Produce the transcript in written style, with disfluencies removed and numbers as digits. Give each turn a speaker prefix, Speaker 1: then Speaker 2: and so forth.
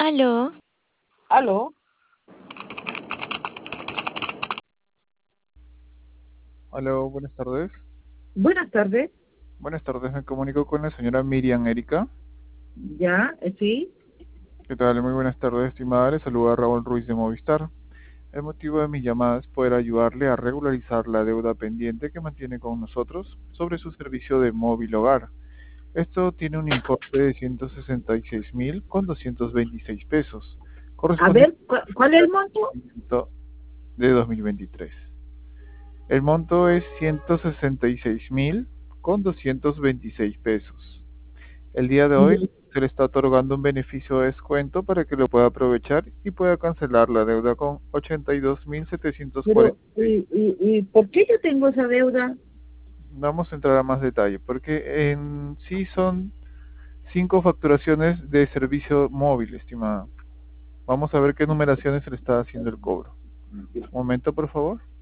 Speaker 1: Aló,
Speaker 2: Aló,
Speaker 3: Aló, buenas tardes.
Speaker 2: buenas tardes.
Speaker 3: Buenas tardes, me comunico con la señora Miriam Erika.
Speaker 2: Ya, sí.
Speaker 3: ¿Qué tal? Muy buenas tardes, estimada. Le saluda Raúl Ruiz de Movistar. El motivo de mi llamada es poder ayudarle a regularizar la deuda pendiente que mantiene con nosotros sobre su servicio de móvil hogar. Esto tiene un importe de 166.000 con 226 pesos,
Speaker 2: A
Speaker 3: correspondiente
Speaker 2: ver, ¿cuál es
Speaker 3: al
Speaker 2: el monto?
Speaker 3: vencimiento de 2023. El monto es 166.000 con 226 pesos. El día de hoy
Speaker 2: Y,
Speaker 3: se le está otorgando un beneficio de descuento para que lo pueda aprovechar y pueda cancelar la deuda con
Speaker 2: pero,
Speaker 3: 82.746.
Speaker 2: ¿y por qué yo tengo esa deuda?
Speaker 3: Vamos a entrar a más detalle, porque en sí son 5 facturaciones de servicio móvil, estimada. Vamos a ver qué numeraciones se le está haciendo el cobro. Un momento, por favor.